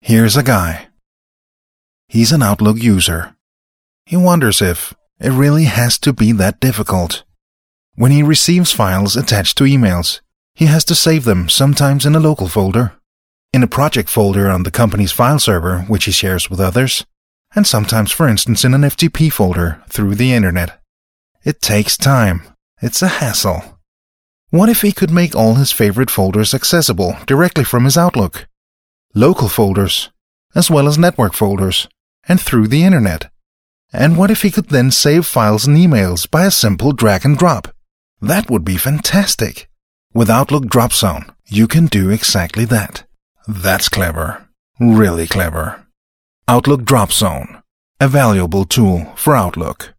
Here's a guy. He's an Outlook user. He wonders if it really has to be that difficult. When he receives files attached to emails, he has to save them sometimes in a local folder, in a project folder on the company's file server which he shares with others, and sometimes, for instance, in an FTP folder through the internet. It takes time. It's a hassle. What if he could make all his favorite folders accessible directly from his Outlook? Local folders, as well as network folders, and through the internet. And what if he could then save files and emails by a simple drag and drop? That would be fantastic. With Outlook Drop Zone, you can do exactly that. That's clever. Really clever. Outlook Drop Zone, a valuable tool for Outlook.